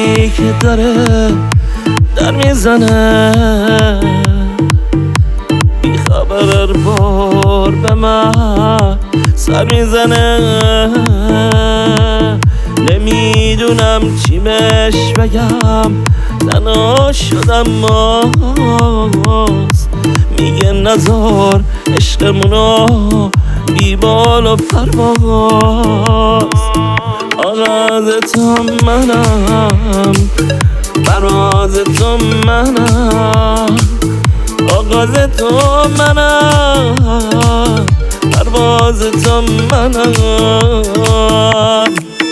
دلی که داره در میزنه، بیخبر هر بار به من سر میزنه. نمیدونم چی بهش بگم، تنها شدم ماست. میگه نزار عشقمونو بی بال و پرواز. آغاز تو منم، پرواز تو منم. آغاز تو منم، پرواز تو منم.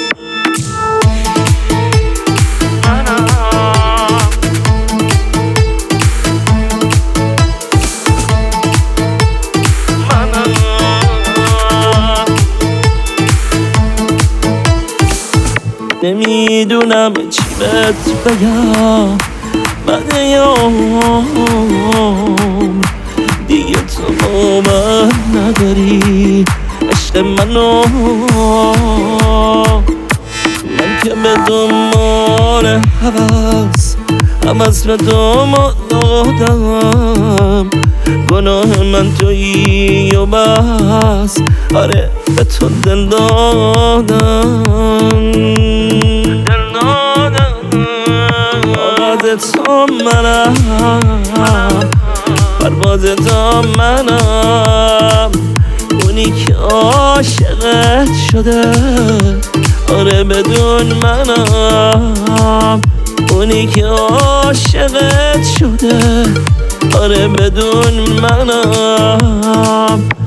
نمیدونم چی بهت بگم، بعد یوم دیگه تو با من نداری عشق منو. من که به دنبال هوس به دنبال دادم. گناه من تویی و بس، آره به تو دل دادم. آغاز تو منم، پرواز تو منم. اونی که عاشقت شده، آره بدون منم. اونی که عاشقت شده، آره بدون منم.